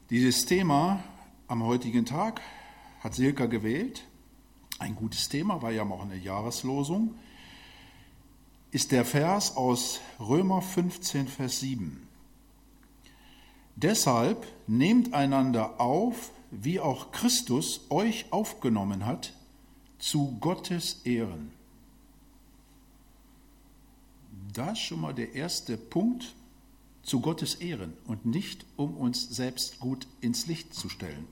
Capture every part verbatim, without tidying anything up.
Dieses Thema am heutigen Tag hat Silke gewählt. Ein gutes Thema, war ja auch eine Jahreslosung. Ist der Vers aus Römer fünfzehn, Vers sieben. Deshalb nehmt einander auf, wie auch Christus euch aufgenommen hat, zu Gottes Ehren. Das ist schon mal der erste Punkt, zu Gottes Ehren und nicht, um uns selbst gut ins Licht zu stellen.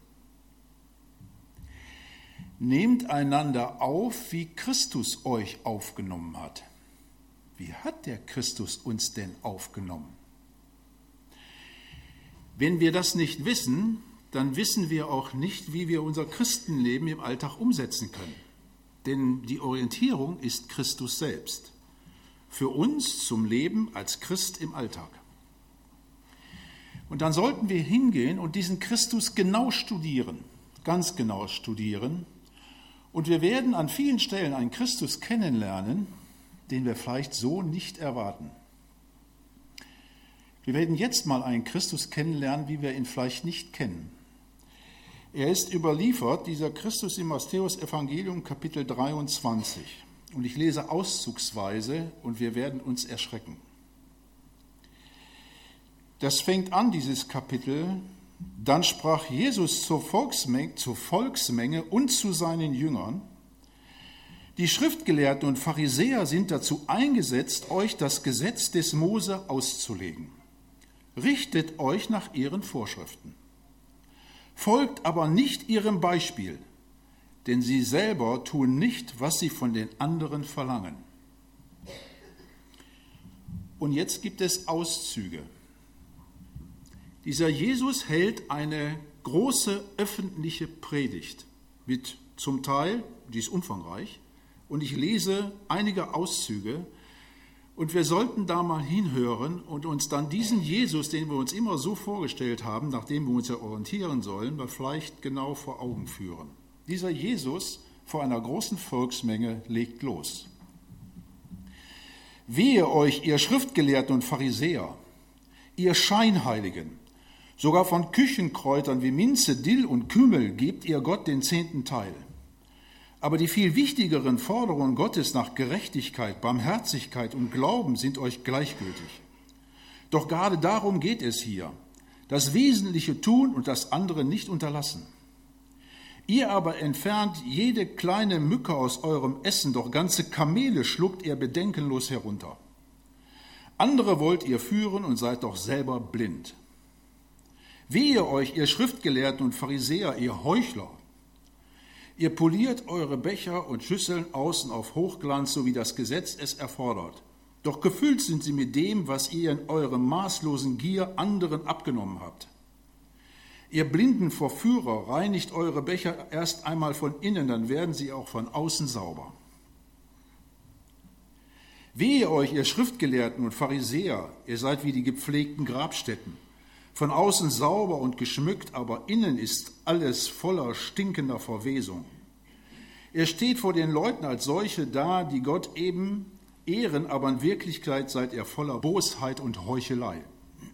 Nehmt einander auf, wie Christus euch aufgenommen hat. Wie hat der Christus uns denn aufgenommen? Wenn wir das nicht wissen, dann wissen wir auch nicht, wie wir unser Christenleben im Alltag umsetzen können. Denn die Orientierung ist Christus selbst. Für uns zum Leben als Christ im Alltag. Und dann sollten wir hingehen und diesen Christus genau studieren, ganz genau studieren. Und wir werden an vielen Stellen einen Christus kennenlernen, den wir vielleicht so nicht erwarten. Wir werden jetzt mal einen Christus kennenlernen, wie wir ihn vielleicht nicht kennen. Er ist überliefert, dieser Christus im Matthäus-Evangelium, Kapitel dreiundzwanzig. Und ich lese auszugsweise und wir werden uns erschrecken. Das fängt an, dieses Kapitel. Dann sprach Jesus zur Volksmenge, zur Volksmenge und zu seinen Jüngern: Die Schriftgelehrten und Pharisäer sind dazu eingesetzt, euch das Gesetz des Mose auszulegen. Richtet euch nach ihren Vorschriften. Folgt aber nicht ihrem Beispiel, denn sie selber tun nicht, was sie von den anderen verlangen. Und jetzt gibt es Auszüge. Dieser Jesus hält eine große öffentliche Predigt mit zum Teil, die ist umfangreich, und ich lese einige Auszüge und wir sollten da mal hinhören und uns dann diesen Jesus, den wir uns immer so vorgestellt haben, nachdem wir uns ja orientieren sollen, mal vielleicht genau vor Augen führen. Dieser Jesus vor einer großen Volksmenge legt los. Wehe euch, ihr Schriftgelehrten und Pharisäer, ihr Scheinheiligen! Sogar von Küchenkräutern wie Minze, Dill und Kümmel gebt ihr Gott den zehnten Teil. Aber die viel wichtigeren Forderungen Gottes nach Gerechtigkeit, Barmherzigkeit und Glauben sind euch gleichgültig. Doch gerade darum geht es hier: das Wesentliche tun und das andere nicht unterlassen. Ihr aber entfernt jede kleine Mücke aus eurem Essen, doch ganze Kamele schluckt ihr bedenkenlos herunter. Andere wollt ihr führen und seid doch selber blind. Wehe euch, ihr Schriftgelehrten und Pharisäer, ihr Heuchler! Ihr poliert eure Becher und Schüsseln außen auf Hochglanz, so wie das Gesetz es erfordert. Doch gefüllt sind sie mit dem, was ihr in eurem maßlosen Gier anderen abgenommen habt. Ihr blinden Verführer, reinigt eure Becher erst einmal von innen, dann werden sie auch von außen sauber. Wehe euch, ihr Schriftgelehrten und Pharisäer, ihr seid wie die gepflegten Grabstätten. Von außen sauber und geschmückt, aber innen ist alles voller stinkender Verwesung. Er steht vor den Leuten als solche da, die Gott eben ehren, aber in Wirklichkeit seid ihr voller Bosheit und Heuchelei.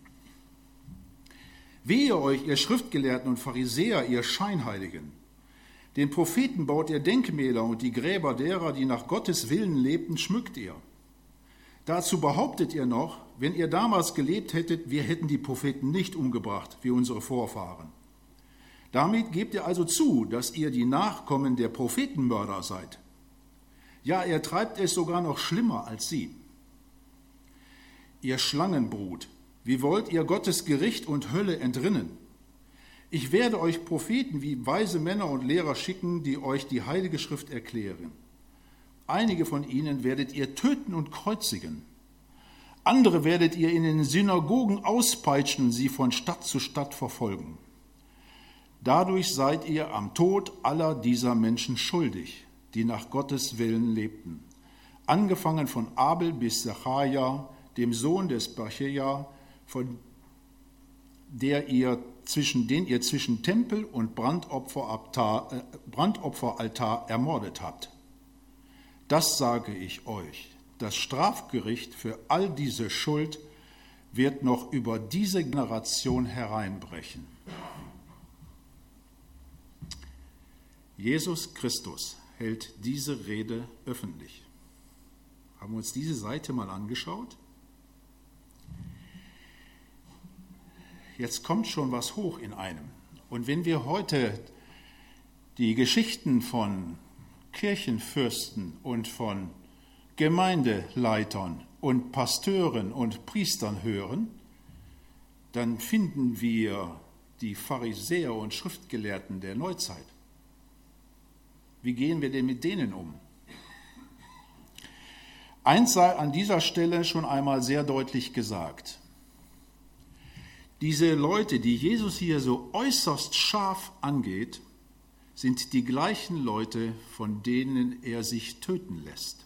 Wehe euch, ihr Schriftgelehrten und Pharisäer, ihr Scheinheiligen! Den Propheten baut ihr Denkmäler und die Gräber derer, die nach Gottes Willen lebten, schmückt ihr. Dazu behauptet ihr noch, wenn ihr damals gelebt hättet, wir hätten die Propheten nicht umgebracht, wie unsere Vorfahren. Damit gebt ihr also zu, dass ihr die Nachkommen der Prophetenmörder seid. Ja, ihr treibt es sogar noch schlimmer als sie. Ihr Schlangenbrut, wie wollt ihr Gottes Gericht und Hölle entrinnen? Ich werde euch Propheten wie weise Männer und Lehrer schicken, die euch die Heilige Schrift erklären. Einige von ihnen werdet ihr töten und kreuzigen. Andere werdet ihr in den Synagogen auspeitschen und sie von Stadt zu Stadt verfolgen. Dadurch seid ihr am Tod aller dieser Menschen schuldig, die nach Gottes Willen lebten. Angefangen von Abel bis Zacharia, dem Sohn des Bachia, von der ihr zwischen, den ihr zwischen Tempel und Brandopferaltar, äh, Brandopferaltar ermordet habt. Das sage ich euch, das Strafgericht für all diese Schuld wird noch über diese Generation hereinbrechen. Jesus Christus hält diese Rede öffentlich. Haben wir uns diese Seite mal angeschaut? Jetzt kommt schon was hoch in einem. Und wenn wir heute die Geschichten von Kirchenfürsten und von Gemeindeleitern und Pasteuren und Priestern hören, dann finden wir die Pharisäer und Schriftgelehrten der Neuzeit. Wie gehen wir denn mit denen um? Eins sei an dieser Stelle schon einmal sehr deutlich gesagt. Diese Leute, die Jesus hier so äußerst scharf angeht, sind die gleichen Leute, von denen er sich töten lässt.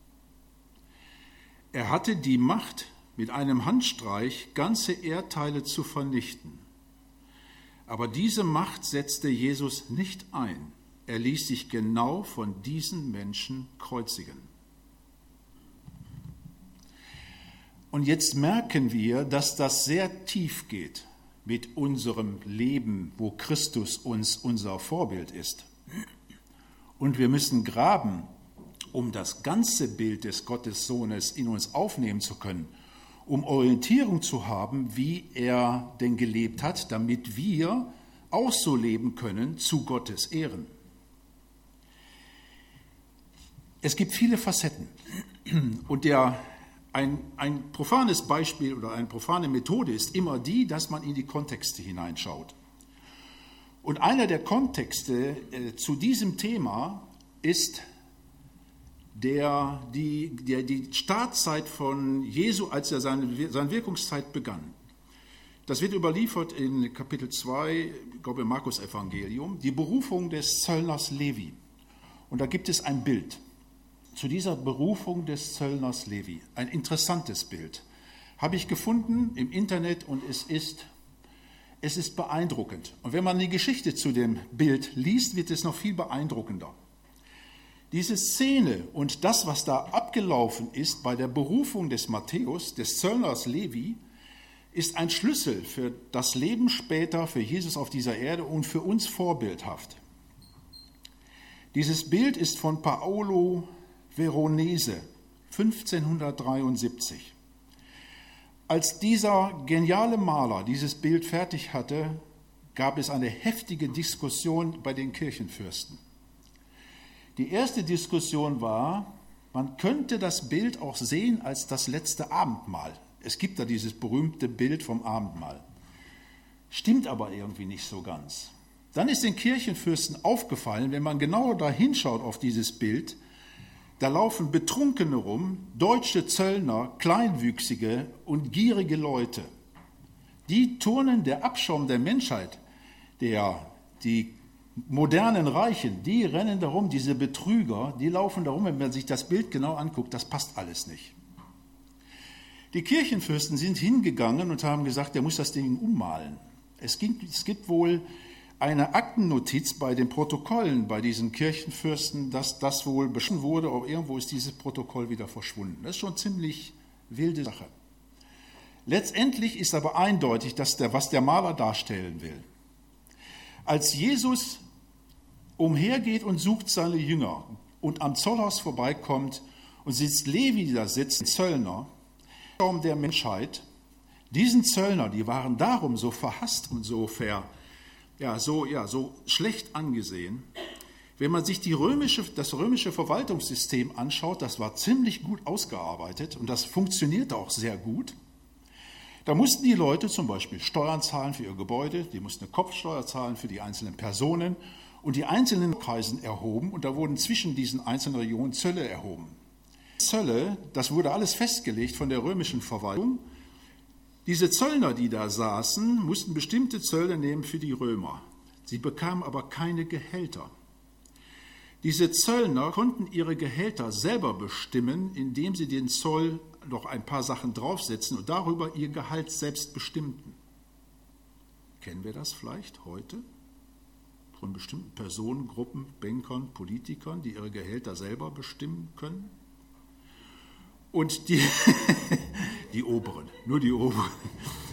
Er hatte die Macht, mit einem Handstreich ganze Erdteile zu vernichten. Aber diese Macht setzte Jesus nicht ein. Er ließ sich genau von diesen Menschen kreuzigen. Und jetzt merken wir, dass das sehr tief geht mit unserem Leben, wo Christus uns unser Vorbild ist. Und wir müssen graben, um das ganze Bild des Gottessohnes in uns aufnehmen zu können, um Orientierung zu haben, wie er denn gelebt hat, damit wir auch so leben können zu Gottes Ehren. Es gibt viele Facetten und der, ein, ein profanes Beispiel oder eine profane Methode ist immer die, dass man in die Kontexte hineinschaut. Und einer der Kontexte äh, zu diesem Thema ist der, die, der, die Startzeit von Jesu, als er seine, seine Wirkungszeit begann. Das wird überliefert in Kapitel zwei, ich glaube im Markus-Evangelium, die Berufung des Zöllners Levi. Und da gibt es ein Bild zu dieser Berufung des Zöllners Levi. Ein interessantes Bild. Habe ich gefunden im Internet und es ist, es ist beeindruckend. Und wenn man die Geschichte zu dem Bild liest, wird es noch viel beeindruckender. Diese Szene und das, was da abgelaufen ist bei der Berufung des Matthäus, des Zöllners Levi, ist ein Schlüssel für das Leben später, für Jesus auf dieser Erde und für uns vorbildhaft. Dieses Bild ist von Paolo Veronese, fünfzehnhundertdreiundsiebzig. Als dieser geniale Maler dieses Bild fertig hatte, gab es eine heftige Diskussion bei den Kirchenfürsten. Die erste Diskussion war, man könnte das Bild auch sehen als das letzte Abendmahl. Es gibt da dieses berühmte Bild vom Abendmahl. Stimmt aber irgendwie nicht so ganz. Dann ist den Kirchenfürsten aufgefallen, wenn man genauer da hinschaut auf dieses Bild, da laufen Betrunkene rum, deutsche Zöllner, kleinwüchsige und gierige Leute. Die turnen, der Abschaum der Menschheit, der, die modernen Reichen, die rennen darum, diese Betrüger, die laufen darum, wenn man sich das Bild genau anguckt, das passt alles nicht. Die Kirchenfürsten sind hingegangen und haben gesagt, der muss das Ding ummalen. Es gibt, es gibt wohl eine Aktennotiz bei den Protokollen bei diesen Kirchenfürsten, dass das wohl beschlossen wurde, aber irgendwo ist dieses Protokoll wieder verschwunden. Das ist schon ziemlich wilde Sache. Letztendlich ist aber eindeutig, dass der, was der Maler darstellen will. Als Jesus umhergeht und sucht seine Jünger und am Zollhaus vorbeikommt und sitzt Levi da sitzt, Zöllner, der Menschheit, diesen Zöllner, die waren darum so verhasst und so ver, ja, so, ja, so schlecht angesehen. Wenn man sich die römische, das römische Verwaltungssystem anschaut, das war ziemlich gut ausgearbeitet und das funktionierte auch sehr gut. Da mussten die Leute zum Beispiel Steuern zahlen für ihr Gebäude, die mussten eine Kopfsteuer zahlen für die einzelnen Personen und die einzelnen Kreisen erhoben und da wurden zwischen diesen einzelnen Regionen Zölle erhoben. Zölle, das wurde alles festgelegt von der römischen Verwaltung. Diese Zöllner, die da saßen, mussten bestimmte Zölle nehmen für die Römer. Sie bekamen aber keine Gehälter. Diese Zöllner konnten ihre Gehälter selber bestimmen, indem sie den Zoll noch ein paar Sachen draufsetzen und darüber ihr Gehalt selbst bestimmten. Kennen wir das vielleicht heute? Von bestimmten Personengruppen, Bankern, Politikern, die ihre Gehälter selber bestimmen können? Und die, die Oberen, nur die Oberen.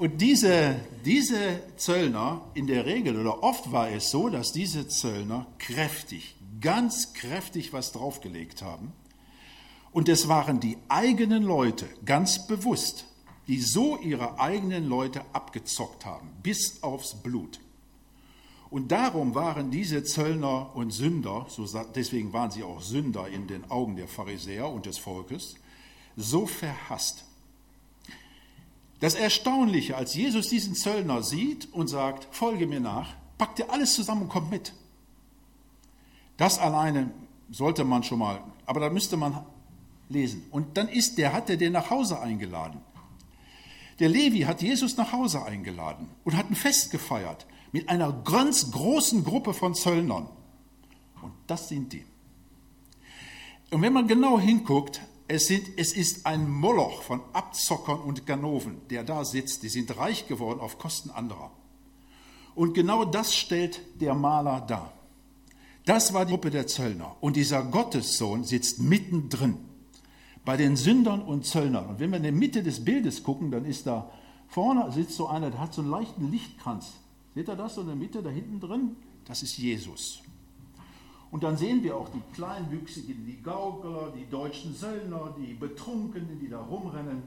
Und diese, diese Zöllner, in der Regel oder oft war es so, dass diese Zöllner kräftig, ganz kräftig was draufgelegt haben. Und es waren die eigenen Leute, ganz bewusst, die so ihre eigenen Leute abgezockt haben, bis aufs Blut. Und darum waren diese Zöllner und Sünder, so, deswegen waren sie auch Sünder in den Augen der Pharisäer und des Volkes, so verhasst. Das Erstaunliche, als Jesus diesen Zöllner sieht und sagt, folge mir nach, packt er alles zusammen und kommt mit. Das alleine sollte man schon mal, aber da müsste man lesen. Und dann ist der, hat er den nach Hause eingeladen. Der Levi hat Jesus nach Hause eingeladen und hat ein Fest gefeiert mit einer ganz großen Gruppe von Zöllnern. Und das sind die. Und wenn man genau hinguckt, Es, sind, es ist ein Moloch von Abzockern und Ganoven, der da sitzt. Die sind reich geworden auf Kosten anderer. Und genau das stellt der Maler dar. Das war die Gruppe der Zöllner. Und dieser Gottessohn sitzt mittendrin bei den Sündern und Zöllnern. Und wenn wir in der Mitte des Bildes gucken, dann ist da vorne sitzt so einer, der hat so einen leichten Lichtkranz. Seht ihr das so in der Mitte, da hinten drin? Das ist Jesus. Und dann sehen wir auch die Kleinwüchsigen, die Gaukler, die deutschen Söllner, die Betrunkenen, die da rumrennen.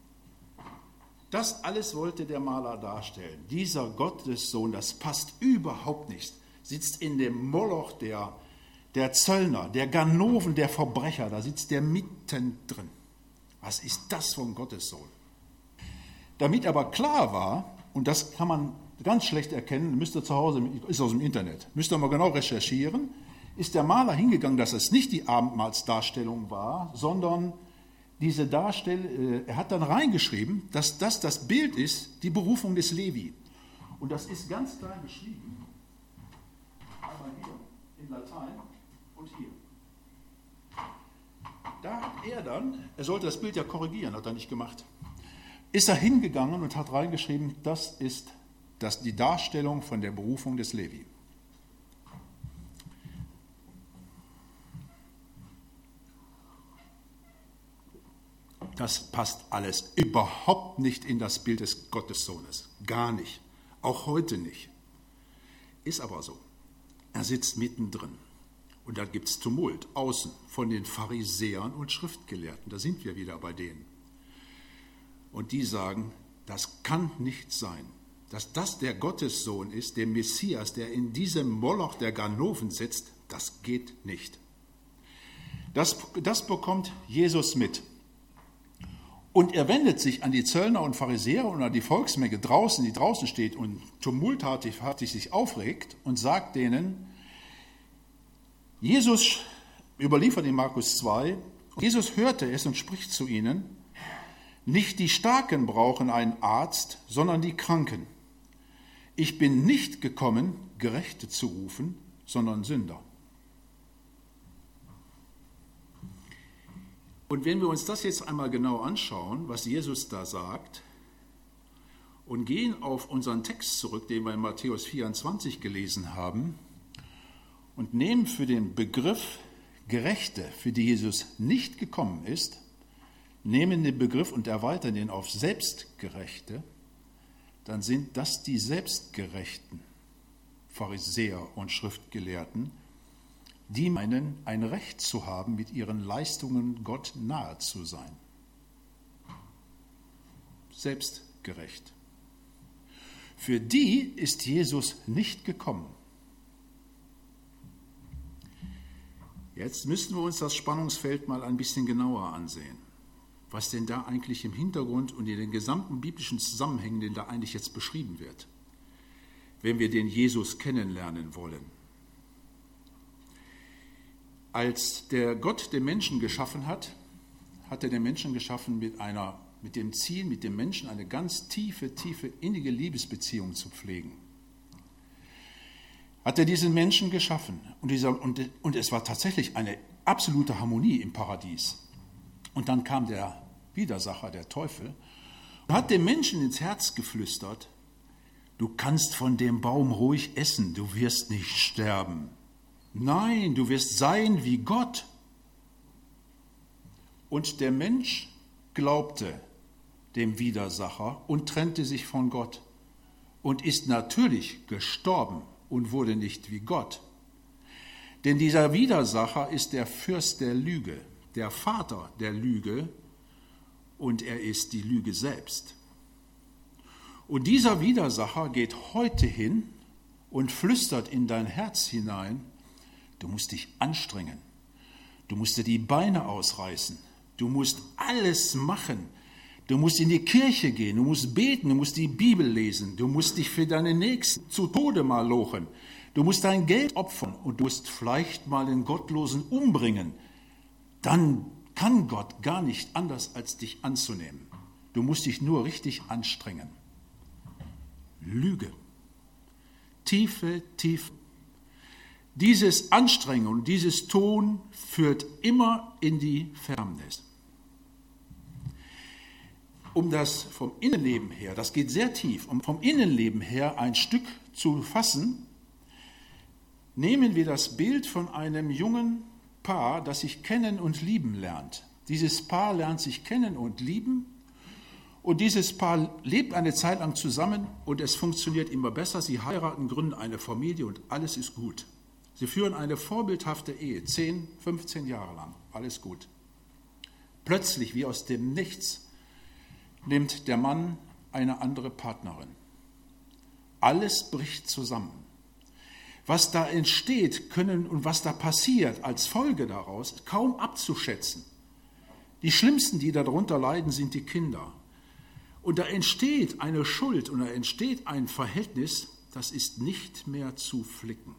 Das alles wollte der Maler darstellen. Dieser Gottessohn, das passt überhaupt nicht, sitzt in dem Moloch der, der Zöllner, der Ganoven, der Verbrecher, da sitzt der mittendrin. Was ist das für ein Gottessohn? Damit aber klar war, und das kann man ganz schlecht erkennen, müsst ihr zu Hause, ist aus dem Internet, müsst ihr mal genau recherchieren, ist der Maler hingegangen, dass es nicht die Abendmahlsdarstellung war, sondern diese Darstellung, er hat dann reingeschrieben, dass das das Bild ist, die Berufung des Levi. Und das ist ganz klein beschrieben, einmal hier in Latein und hier. Da hat er dann, er sollte das Bild ja korrigieren, hat er nicht gemacht, ist er hingegangen und hat reingeschrieben, das ist das, die Darstellung von der Berufung des Levi. Das passt alles überhaupt nicht in das Bild des Gottessohnes. Gar nicht. Auch heute nicht. Ist aber so. Er sitzt mittendrin. Und da gibt es Tumult außen von den Pharisäern und Schriftgelehrten. Da sind wir wieder bei denen. Und die sagen, das kann nicht sein, dass das der Gottessohn ist, der Messias, der in diesem Moloch der Ganoven sitzt. Das geht nicht. Das, das bekommt Jesus mit. Und er wendet sich an die Zöllner und Pharisäer und an die Volksmenge draußen, die draußen steht und tumultartig sich aufregt und sagt denen, Jesus überliefert in Markus zwei, Jesus hörte es und spricht zu ihnen, nicht die Starken brauchen einen Arzt, sondern die Kranken. Ich bin nicht gekommen, Gerechte zu rufen, sondern Sünder. Und wenn wir uns das jetzt einmal genau anschauen, was Jesus da sagt, und gehen auf unseren Text zurück, den wir in Matthäus vierundzwanzig gelesen haben, und nehmen für den Begriff Gerechte, für die Jesus nicht gekommen ist, nehmen den Begriff und erweitern ihn auf Selbstgerechte, dann sind das die selbstgerechten Pharisäer und Schriftgelehrten, die meinen, ein Recht zu haben, mit ihren Leistungen Gott nahe zu sein. Selbstgerecht. Für die ist Jesus nicht gekommen. Jetzt müssten wir uns das Spannungsfeld mal ein bisschen genauer ansehen. Was denn da eigentlich im Hintergrund und in den gesamten biblischen Zusammenhängen denn da eigentlich jetzt beschrieben wird, wenn wir den Jesus kennenlernen wollen. Als der Gott den Menschen geschaffen hat, hat er den Menschen geschaffen mit, einer, mit dem Ziel, mit dem Menschen eine ganz tiefe, tiefe, innige Liebesbeziehung zu pflegen. Hat er diesen Menschen geschaffen und, dieser, und, und es war tatsächlich eine absolute Harmonie im Paradies. Und dann kam der Widersacher, der Teufel, und hat dem Menschen ins Herz geflüstert, du kannst von dem Baum ruhig essen, du wirst nicht sterben. Nein, du wirst sein wie Gott. Und der Mensch glaubte dem Widersacher, und trennte sich von Gott und ist natürlich gestorben und wurde nicht wie Gott. Denn dieser Widersacher ist der Fürst der Lüge, der Vater der Lüge, und er ist die Lüge selbst. Und dieser Widersacher geht heute hin und flüstert in dein Herz hinein: Du musst dich anstrengen, du musst dir die Beine ausreißen, du musst alles machen, du musst in die Kirche gehen, du musst beten, du musst die Bibel lesen, du musst dich für deine Nächsten zu Tode malochen, du musst dein Geld opfern und du musst vielleicht mal den Gottlosen umbringen. Dann kann Gott gar nicht anders, als dich anzunehmen. Du musst dich nur richtig anstrengen. Lüge. Tiefe, tiefe. Dieses Anstrengen und dieses Tun führt immer in die Verdammnis. Um das vom Innenleben her, das geht sehr tief, um vom Innenleben her ein Stück zu fassen, nehmen wir das Bild von einem jungen Paar, das sich kennen und lieben lernt. Dieses Paar lernt sich kennen und lieben, und dieses Paar lebt eine Zeit lang zusammen und es funktioniert immer besser. Sie heiraten, gründen eine Familie und alles ist gut. Sie führen eine vorbildhafte Ehe, zehn, fünfzehn Jahre lang, alles gut. Plötzlich, wie aus dem Nichts, nimmt der Mann eine andere Partnerin. Alles bricht zusammen. Was da entsteht können und was da passiert als Folge daraus, ist kaum abzuschätzen. Die Schlimmsten, die darunter leiden, sind die Kinder. Und da entsteht eine Schuld und da entsteht ein Verhältnis, das ist nicht mehr zu flicken.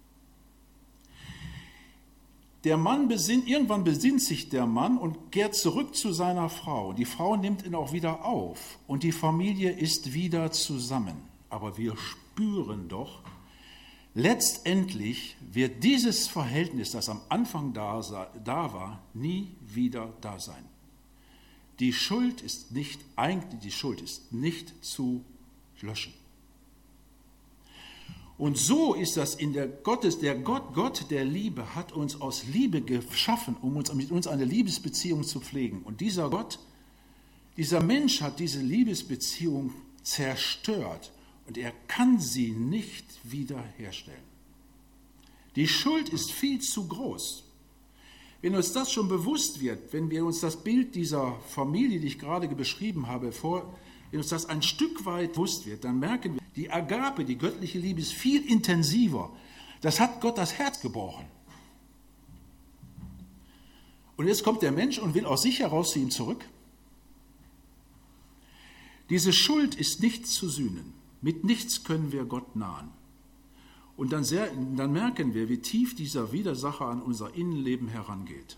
Der Mann besinnt, irgendwann besinnt sich der Mann und kehrt zurück zu seiner Frau. Die Frau nimmt ihn auch wieder auf und die Familie ist wieder zusammen. Aber wir spüren doch, letztendlich wird dieses Verhältnis, das am Anfang da, da war, nie wieder da sein. Die Schuld ist nicht, eigentlich die Schuld ist nicht zu löschen. Und so ist das in der Gottes, der Gott, Gott der Liebe hat uns aus Liebe geschaffen, um uns, mit uns eine Liebesbeziehung zu pflegen. Und dieser Gott, dieser Mensch hat diese Liebesbeziehung zerstört und er kann sie nicht wiederherstellen. Die Schuld ist viel zu groß. Wenn uns das schon bewusst wird, wenn wir uns das Bild dieser Familie, die ich gerade beschrieben habe, vor, wenn uns das ein Stück weit bewusst wird, dann merken wir, die Agape, die göttliche Liebe ist viel intensiver. Das hat Gott das Herz gebrochen. Und jetzt kommt der Mensch und will aus sich heraus zu ihm zurück. Diese Schuld ist nicht zu sühnen. Mit nichts können wir Gott nahen. Und dann, sehr, dann merken wir, wie tief dieser Widersacher an unser Innenleben herangeht.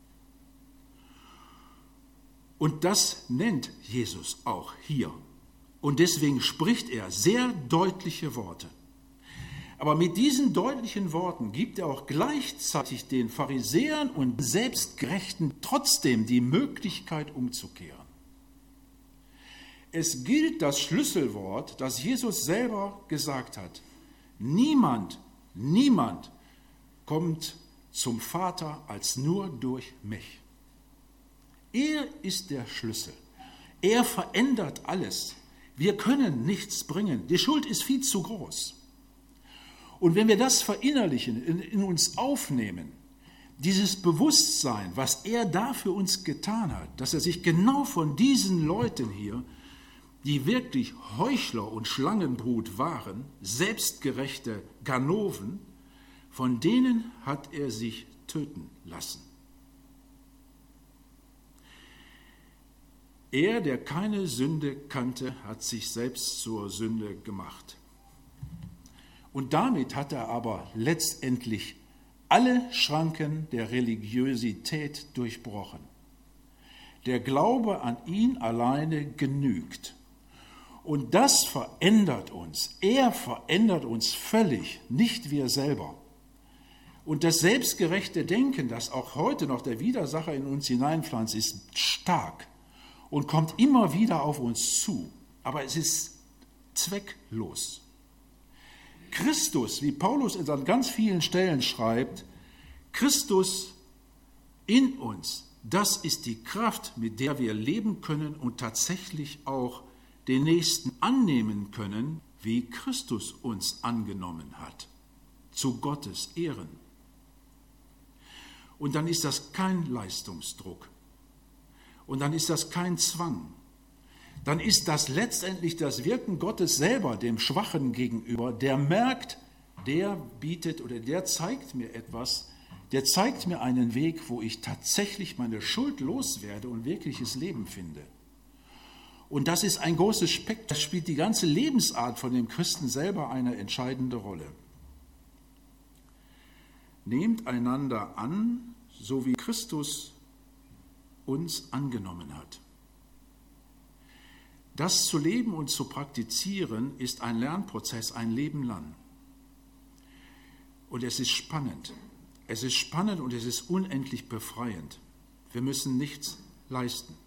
Und das nennt Jesus auch hier. Und deswegen spricht er sehr deutliche Worte. Aber mit diesen deutlichen Worten gibt er auch gleichzeitig den Pharisäern und Selbstgerechten trotzdem die Möglichkeit umzukehren. Es gilt das Schlüsselwort, das Jesus selber gesagt hat. Niemand, niemand kommt zum Vater als nur durch mich. Er ist der Schlüssel. Er verändert alles. Wir können nichts bringen. Die Schuld ist viel zu groß. Und wenn wir das verinnerlichen, in, in uns aufnehmen, dieses Bewusstsein, was er da für uns getan hat, dass er sich genau von diesen Leuten hier, die wirklich Heuchler und Schlangenbrut waren, selbstgerechte Ganoven, von denen hat er sich töten lassen. Er, der keine Sünde kannte, hat sich selbst zur Sünde gemacht. Und damit hat er aber letztendlich alle Schranken der Religiosität durchbrochen. Der Glaube an ihn alleine genügt. Und das verändert uns. Er verändert uns völlig, nicht wir selber. Und das selbstgerechte Denken, das auch heute noch der Widersacher in uns hineinpflanzt, ist stark und kommt immer wieder auf uns zu. Aber es ist zwecklos. Christus, wie Paulus an ganz vielen Stellen schreibt, Christus in uns, Das ist die Kraft, mit der wir leben können und tatsächlich auch den Nächsten annehmen können, wie Christus uns angenommen hat, zu Gottes Ehren. Und dann ist das kein Leistungsdruck. Und dann ist das kein Zwang. Dann ist das letztendlich das Wirken Gottes selber dem Schwachen gegenüber, der merkt, der bietet oder der zeigt mir etwas, der zeigt mir einen Weg, wo ich tatsächlich meine Schuld loswerde und wirkliches Leben finde. Und das ist ein großes Spektrum, das spielt die ganze Lebensart von dem Christen selber eine entscheidende Rolle. Nehmt einander an, so wie Christus uns angenommen hat. Das zu leben und zu praktizieren ist ein Lernprozess, ein Leben lang. Und es ist spannend. Es ist spannend und es ist unendlich befreiend. Wir müssen nichts leisten.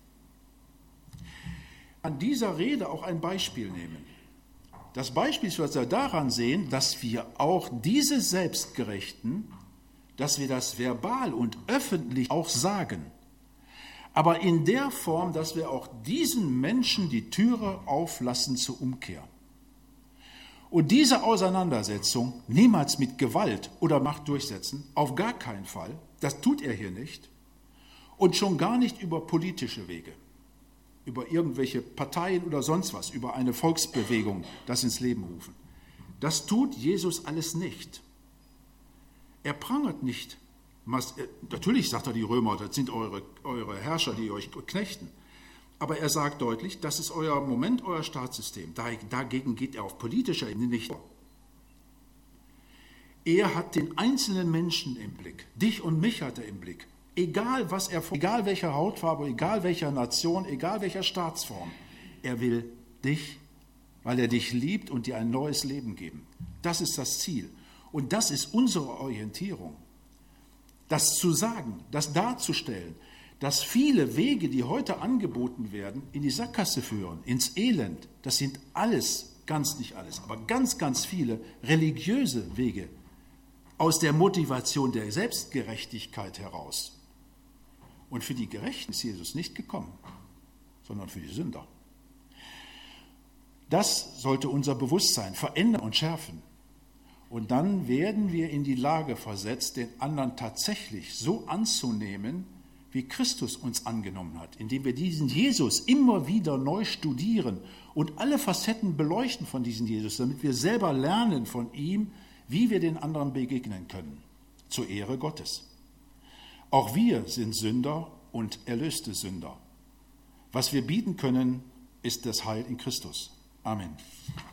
An dieser Rede auch ein Beispiel nehmen. Das Beispiel ist, was wir daran sehen, dass wir auch diese Selbstgerechten, dass wir das verbal und öffentlich auch sagen, aber in der Form, dass wir auch diesen Menschen die Türe auflassen zur Umkehr. Und diese Auseinandersetzung niemals mit Gewalt oder Macht durchsetzen, auf gar keinen Fall, das tut er hier nicht, und schon gar nicht über politische Wege, über irgendwelche Parteien oder sonst was, über eine Volksbewegung, das ins Leben rufen. Das tut Jesus alles nicht. Er prangert nicht. Natürlich sagt er, die Römer, das sind eure, eure Herrscher, die euch knechten. Aber er sagt deutlich, das ist euer Moment, euer Staatssystem. Dagegen geht er auf politischer Ebene nicht vor. Er hat den einzelnen Menschen im Blick. Dich und mich hat er im Blick. Egal, was er, egal welcher Hautfarbe, egal welcher Nation, egal welcher Staatsform. Er will dich, weil er dich liebt und dir ein neues Leben geben. Das ist das Ziel. Und das ist unsere Orientierung. Das zu sagen, das darzustellen, dass viele Wege, die heute angeboten werden, in die Sackgasse führen, ins Elend, das sind alles, ganz nicht alles, aber ganz, ganz viele religiöse Wege aus der Motivation der Selbstgerechtigkeit heraus. Und für die Gerechten ist Jesus nicht gekommen, sondern für die Sünder. Das sollte unser Bewusstsein verändern und schärfen. Und dann werden wir in die Lage versetzt, den anderen tatsächlich so anzunehmen, wie Christus uns angenommen hat, indem wir diesen Jesus immer wieder neu studieren und alle Facetten beleuchten von diesem Jesus, damit wir selber lernen von ihm, wie wir den anderen begegnen können, zur Ehre Gottes. Auch wir sind Sünder und erlöste Sünder. Was wir bieten können, ist das Heil in Christus. Amen.